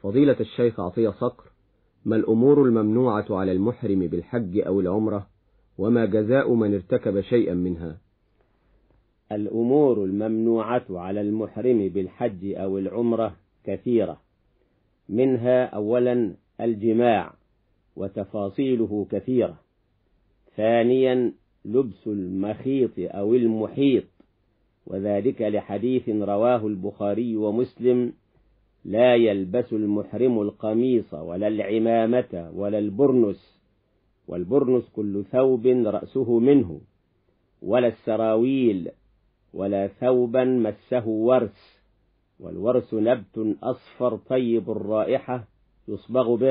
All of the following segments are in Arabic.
فضيلة الشيخ عطية صقر، ما الأمور الممنوعة على المحرم بالحج أو العمرة، وما جزاء من ارتكب شيئا منها؟ الأمور الممنوعة على المحرم بالحج أو العمرة كثيرة، منها أولا الجماع وتفاصيله كثيرة. ثانيا لبس المخيط أو المحيط، وذلك لحديث رواه البخاري ومسلم: لا يلبس المحرم القميص ولا العمامة ولا البرنس، والبرنس كل ثوب رأسه منه، ولا السراويل، ولا ثوبا مسه ورس، والورس نبت أصفر طيب الرائحة يصبغ به،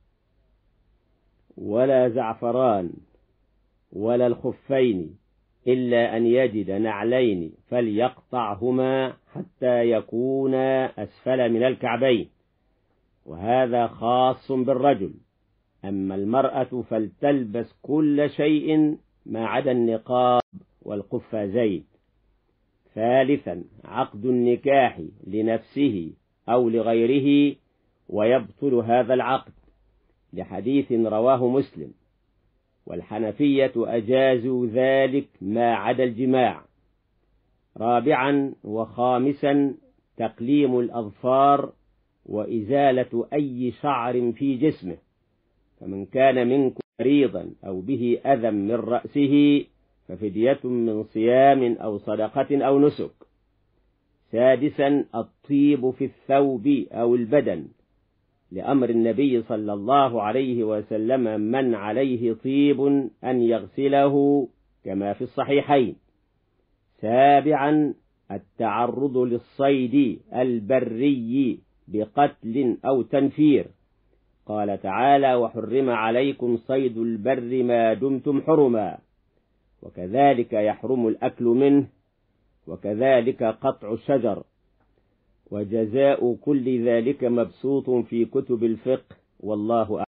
ولا زعفران، ولا الخفين، إلا أن يجد نعلين فليقطعهما حتى يكونا أسفل من الكعبين، وهذا خاص بالرجل. أما المرأة فلتلبس كل شيء ما عدا النقاب والقفازين. ثالثا عقد النكاح لنفسه أو لغيره، ويبطل هذا العقد لحديث رواه مسلم، والحنفية أجازوا ذلك ما عدا الجماع. رابعا وخامسا تقليم الأظفار وإزالة أي شعر في جسمه، فمن كان منكم مريضا أو به أذى من رأسه ففدية من صيام أو صدقة أو نسك. سادسا الطيب في الثوب أو البدن، لأمر النبي صلى الله عليه وسلم: من عليه طيب أن يغسله، كما في الصحيحين. سابعا التعرض للصيد البري بقتل أو تنفير، قال تعالى: وحرم عليكم صيد البر ما دمتم حرما، وكذلك يحرم الأكل منه، وكذلك قطع الشجر. وجزاء كل ذلك مبسوط في كتب الفقه، والله أعلم.